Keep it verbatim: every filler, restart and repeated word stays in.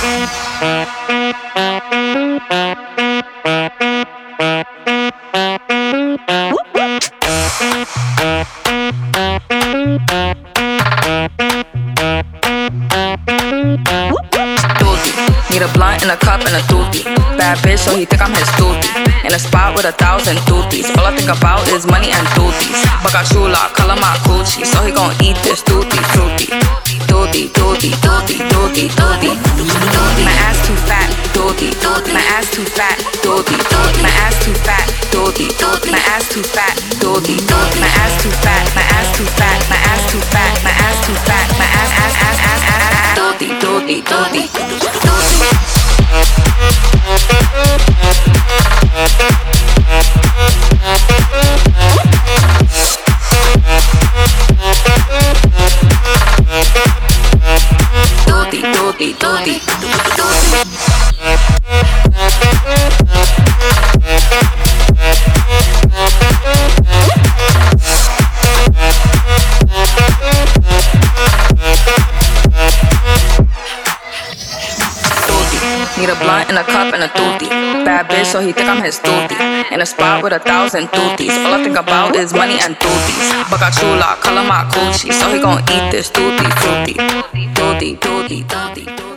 Need a blunt and a cup and a doobie. Bad bitch, so he think I'm his doobie. In a spot with a thousand doobies. All I think about is money and doobies. But got chula, color my Gucci. So he gon' eat this doobie, fruity. Doobie, doobie, doobie, doobie, doobie, doobie. My ass too fat, doobie, doobie. My ass too fat, doobie, doobie. My ass too fat, doobie, doobie. My ass too fat, doobie, doobie. My ass too fat, my ass too fat, my ass too fat, my ass too fat, my ass, ass, ass, ass, ass, ass. Doobie, doobie, doobie, doobie. Doody, doody, doody, doody. Need a blunt and a cup and a doobie. Bad bitch, so he think I'm his doobie. In a spot with a thousand doobies. All I think about is money and doobies. But got chula, color my Gucci. So he gon' eat this doobie, fruity. Doody, doody, doody, doody.